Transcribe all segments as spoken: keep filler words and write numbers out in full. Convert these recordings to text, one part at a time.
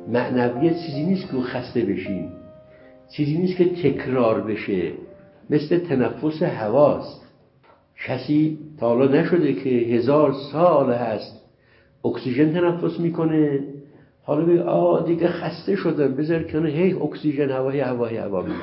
معنویت چیزی نیست که خسته بشیم، چیزی نیست که تکرار بشه، مثل تنفس هواست. کسی تا حالا نشده که هزار سال هست اکسیژن تنفس میکنه، حالا بگه آه دیگه خسته شدم بذار کنه هی اکسیژن هوای هوای هوا میکنه.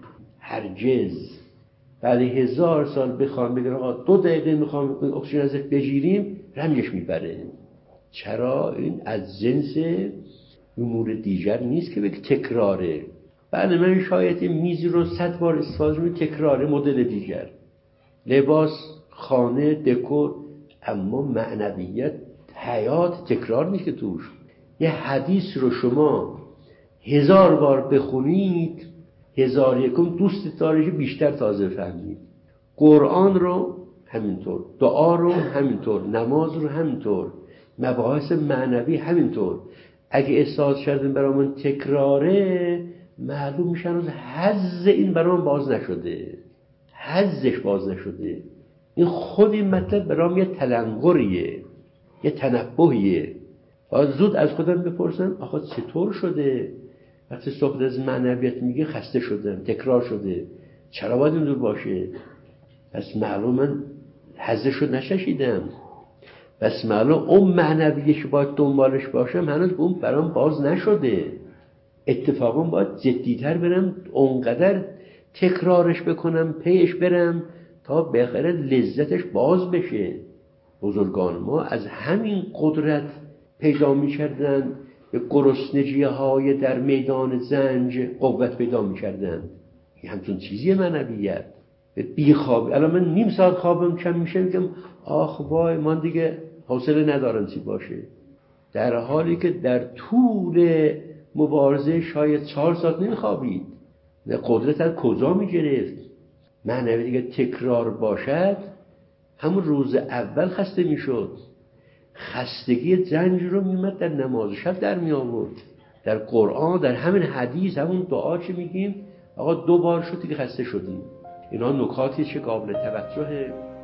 هرگز. بعد هزار سال بخوام بگه آقا دو دقیقه میخوام اکسیژن ازش بگیریم رنجش میبره. چرا؟ این از جنس امور دیگر نیست که بگه تکراره. بعد من شاید این میزی رو صد بار استفاده می تکراره، مدل دیگر، لباس، خانه، دکور، اما معنویت حیات تکرار نیست که توش. یه حدیث رو شما هزار بار بخونید هزار یکم دوست دارش بیشتر تازه فهمید. قرآن رو همینطور، دعا رو همینطور، نماز رو همینطور، مباحث معنوی همینطور. اگه احساس کردن برامون تکراره، معلوم میشن روز حظ این برامون باز نشده، حظش باز نشده. این خود این مطلب برام یه تلنگریه، یه تنبهیه. باید زود از خودم بپرسم آخه چطور شده وقتی صحبت از معنویت میگه خسته شدم، تکرار شده، چرا باید این دور باشه؟ پس معلوم من حظش رو نششیدم، پس معلوم اون معنویه که باید دنبالش باشم هنوز اون برام باز نشده. اتفاقا باید جدیتر برم، اونقدر تکرارش بکنم، پیش برم تا بخره لذتش باز بشه. بزرگان ما از همین قدرت پیدا می کردن، به گرسنگی های در میدان زنج قوت پیدا می کردن. این همچون چیزی معنویت. به بیخوابی الان من نیم ساعت خوابم کم میشه میگم آخ وای من دیگه حوصله ندارم چی باشه، در حالی که در طول مبارزه شاید چهار ساعت نمیخوابید. نه قدرت از کجا میگرفت؟ معنوی دیگه تکرار باشد همون روز اول خسته میشد، خستگی زنج رو میمد در نماز شب در می آورد، در قرآن، در همین حدیث، همون دعا چه میگیم آقا دو بار شد دیگه خسته شدیم. اینا نکاتی که قابل توجهه.